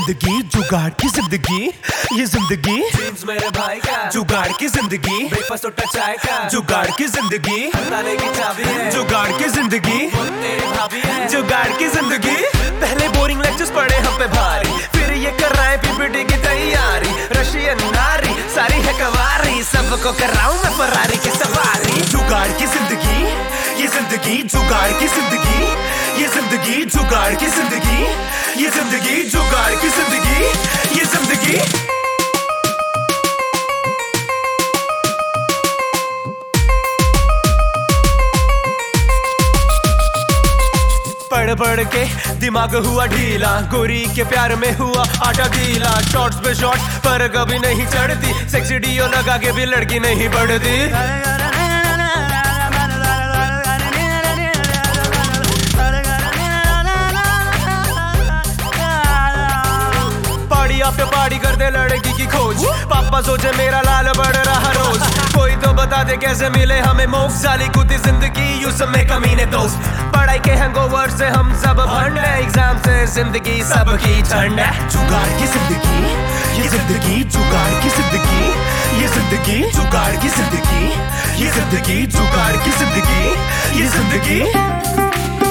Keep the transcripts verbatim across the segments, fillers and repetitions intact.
जिंदगी जुगाड़ की जिंदगी, ये जिंदगी ड्रीम्स मेरे भाई का, जुगाड़ की जिंदगी, ब्रेकफास्ट और चाय का, जुगाड़ की जिंदगी, ताले की चाबी है, जुगाड़ की जिंदगी, तेरी भाभी है, जुगाड़ की जिंदगी। पहले बोरिंग लेक्चर्स पढ़े हम पे भारी, फिर ये कर रहा है पीपीटी की तैयारी। रशियन नारी सारी है कवारी, सबको कर रहा हूँ मैं फरारी की सवारी। जुगाड़ की जिंदगी, ये जिंदगी जुगाड़ की जिंदगी, ये जिंदगी जुगाड़ की जिंदगी, ये जिंदगी जुगाड़ की जिंदगी, ये जिंदगी। पढ़ पढ़ के दिमाग हुआ ढीला, गोरी के प्यार में हुआ आटा गीला। शॉर्ट्स पे शॉर्ट्स पर कभी नहीं चढ़ती, सेक्सी डीओ लगा के भी लड़की नहीं बढ़ती। पार्टी पे पार्टी करते लड़की की खोज, पापा सोचे मेरा लाल बढ़ रहा रोज। कोई तो बता दे कैसे मिले हमें मोक्ष, साली कुत्ती जिंदगी यूं सब में कमीने दोस्त। पढ़ाई के हैंगओवर से हम सब भंड है, एग्जाम से जिंदगी सबकी ठंड है। जुगाड़ की जिंदगी, ये जिंदगी जुगाड़ की जिंदगी, ये जिंदगी जुगाड़ की जिंदगी, ये जिंदगी जुगाड़ की जिंदगी, ये जिंदगी।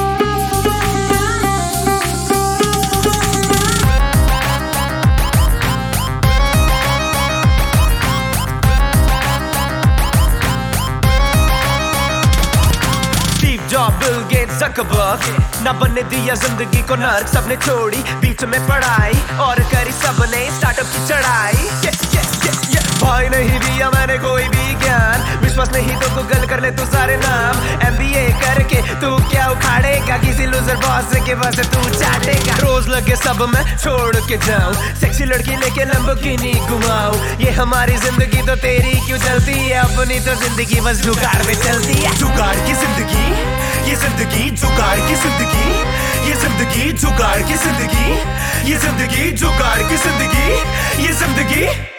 जॉब बिल गेट्स ज़करबर्ग ना बनने दिया जिंदगी को नर्क, सबने छोड़ी बीच में पढ़ाई और करी सबने स्टार्टअप की चढ़ाई। ये, ये, ये, ये। भाई नहीं दिया मैंने कोई भी ज्ञान, विश्वास नहीं तो गूगल कर ले तू सारे नाम। एमबीए करके तू क्या उखाड़ेगा, किसी लूजर बॉस के बस तू चाटेगा। रोज लगे सब मैं छोड़ के जाऊं, सेक्सी लड़की लेके लंबोर्गिनी घुमाऊं। ये हमारी जिंदगी तो तेरी क्यों चलती है, अपनी तो जिंदगी बस जुगाड़ में चलती है। जुगाड़ की जिंदगी, ये जिंदगी जुगाड़ की जिंदगी, ये जिंदगी जुगाड़ की जिंदगी, ये जिंदगी जुगाड़ की जिंदगी, ये जिंदगी।